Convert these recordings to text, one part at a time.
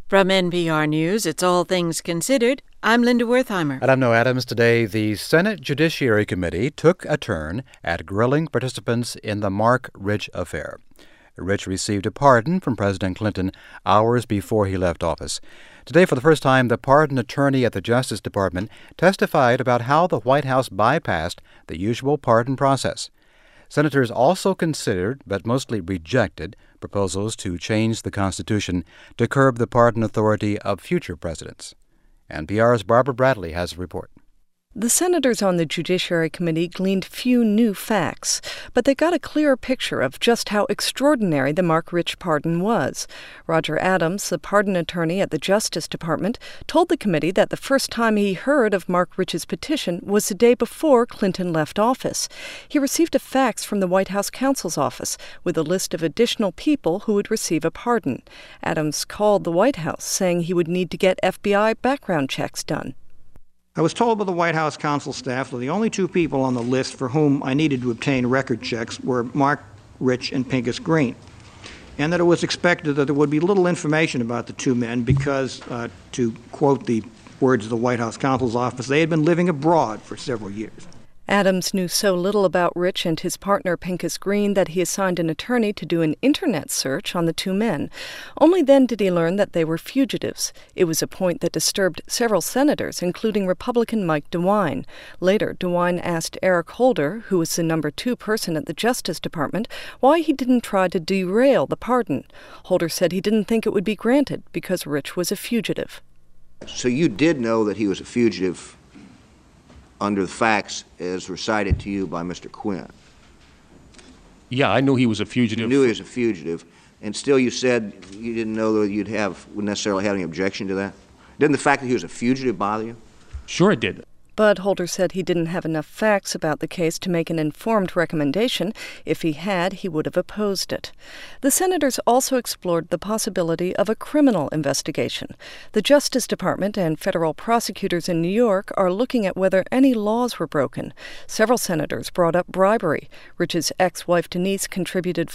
From NPR News, it's All Things Considered. I'm Linda Wertheimer. And I'm Noah Adams. Today, the Senate Judiciary Committee took a turn at grilling participants in the Marc Rich affair. Rich received a pardon from President Clinton hours before he left office. Today, for the first time, the pardon attorney at the Justice Department testified about how the White House bypassed the usual pardon process. Senators also considered, but mostly rejected, proposals to change the Constitution to curb the pardon authority of future presidents. NPR's Barbara Bradley has a report. The senators on the Judiciary Committee gleaned few new facts, but they got a clearer picture of just how extraordinary the Marc Rich pardon was. Roger Adams, the pardon attorney at the Justice Department, told the committee that the first time he heard of Marc Rich's petition was the day before Clinton left office. He received a fax from the White House counsel's office with a list of additional people who would receive a pardon. Adams called the White House, saying he would need to get FBI background checks done. I was told by the White House counsel staff that the only two people on the list for whom I needed to obtain record checks were Marc Rich and Pincus Green, and that it was expected that there would be little information about the two men because, to quote the words of the White House counsel's office, they had been living abroad for several years. Adams knew so little about Rich and his partner Pincus Green that he assigned an attorney to do an internet search on the two men. Only then did he learn that they were fugitives. It was a point that disturbed several senators, including Republican Mike DeWine. Later, DeWine asked Eric Holder, who was the number 2 person at the Justice Department, why he didn't try to derail the pardon. Holder said he didn't think it would be granted because Rich was a fugitive. So you did know that he was a fugitive under the facts as recited to you by Mr. Quinn? Yeah, I knew he was a fugitive. You knew he was a fugitive, and still you said you didn't know that wouldn't necessarily have any objection to that? Didn't the fact that he was a fugitive bother you? Sure it did. But Holder said he didn't have enough facts about the case to make an informed recommendation. If he had, he would have opposed it. The senators also explored the possibility of a criminal investigation. The Justice Department and federal prosecutors in New York are looking at whether any laws were broken. Several senators brought up bribery. Rich's ex-wife Denise contributed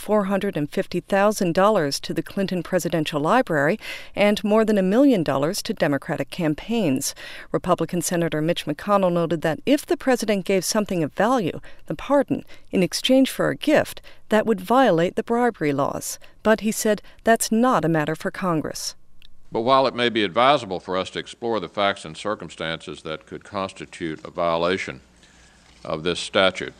$450,000 to the Clinton Presidential Library and more than $1 million to Democratic campaigns. Republican Senator Mitch McConnell noted that if the president gave something of value, the pardon, in exchange for a gift, that would violate the bribery laws. But he said that's not a matter for Congress. But while it may be advisable for us to explore the facts and circumstances that could constitute a violation of this statute,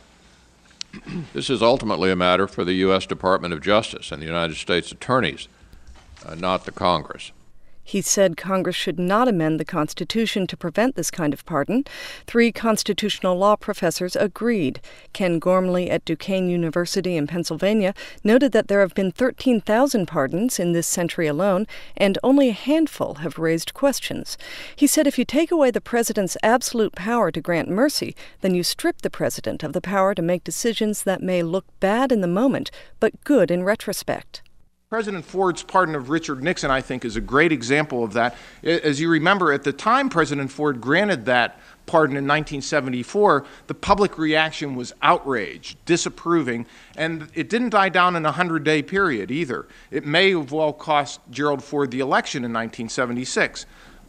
this is ultimately a matter for the U.S. Department of Justice and the United States attorneys, not the Congress. He said Congress should not amend the Constitution to prevent this kind of pardon. 3 constitutional law professors agreed. Ken Gormley at Duquesne University in Pennsylvania noted that there have been 13,000 pardons in this century alone, and only a handful have raised questions. He said if you take away the president's absolute power to grant mercy, then you strip the president of the power to make decisions that may look bad in the moment, but good in retrospect. President Ford's pardon of Richard Nixon, I think, is a great example of that. As you remember, at the time President Ford granted that pardon in 1974, the public reaction was outrage, disapproving, and it didn't die down in a 100-day period either. It may have well cost Gerald Ford the election in 1976.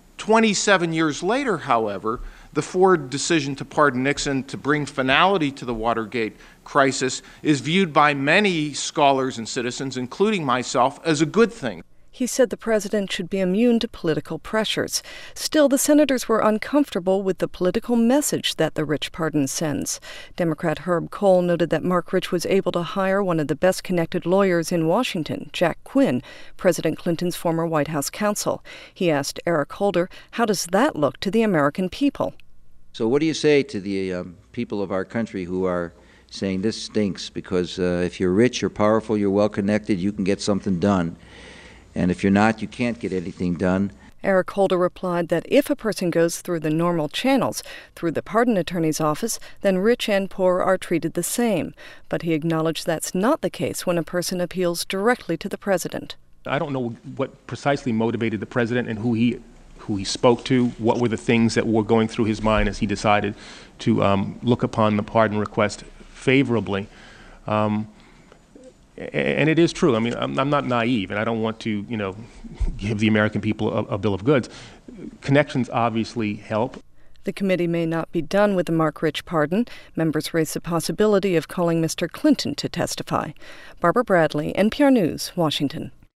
27 years later, however, the Ford decision to pardon Nixon to bring finality to the Watergate crisis is viewed by many scholars and citizens, including myself, as a good thing. He said the president should be immune to political pressures. Still, the senators were uncomfortable with the political message that the Rich pardon sends. Democrat Herb Kohl noted that Marc Rich was able to hire one of the best-connected lawyers in Washington, Jack Quinn, President Clinton's former White House counsel. He asked Eric Holder, how does that look to the American people? So what do you say to the people of our country who are saying this stinks because if you're rich, you're powerful, you're well-connected, you can get something done. And if you're not, you can't get anything done. Eric Holder replied that if a person goes through the normal channels, through the pardon attorney's office, then rich and poor are treated the same. But he acknowledged that's not the case when a person appeals directly to the president. I don't know what precisely motivated the president and who he spoke to, what were the things that were going through his mind as he decided to look upon the pardon request favorably. And it is true. I mean, I'm not naive, and I don't want to, give the American people a bill of goods. Connections obviously help. The committee may not be done with the Marc Rich pardon. Members raise the possibility of calling Mr. Clinton to testify. Barbara Bradley, NPR News, Washington.